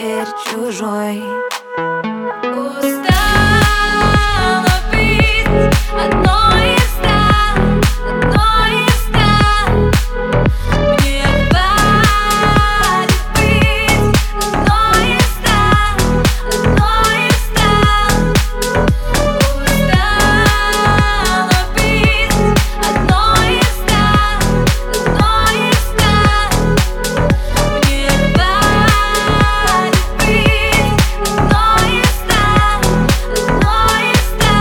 теперь чужой. Устала быть одной из ста, одной из ста. Мне хватит быть одной из ста, одной из ста. Устала быть одной из ста, одной из ста. Мне хватит быть одной из ста, одной из ста.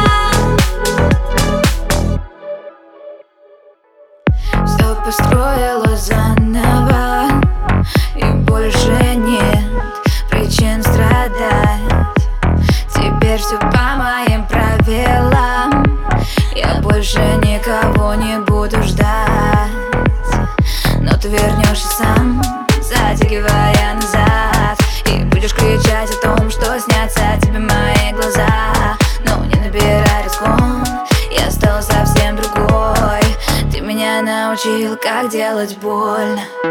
Все построила заново, и больше нет причин страдать. Теперь все по моим правилам, я больше никого не буду ждать. Но ты вернешься сам, затягивая назад, и будешь кричать о том, что снятся тебе мои глаза. Но не набирай разгон, я стал совсем другой. Ты меня научил, как делать больно.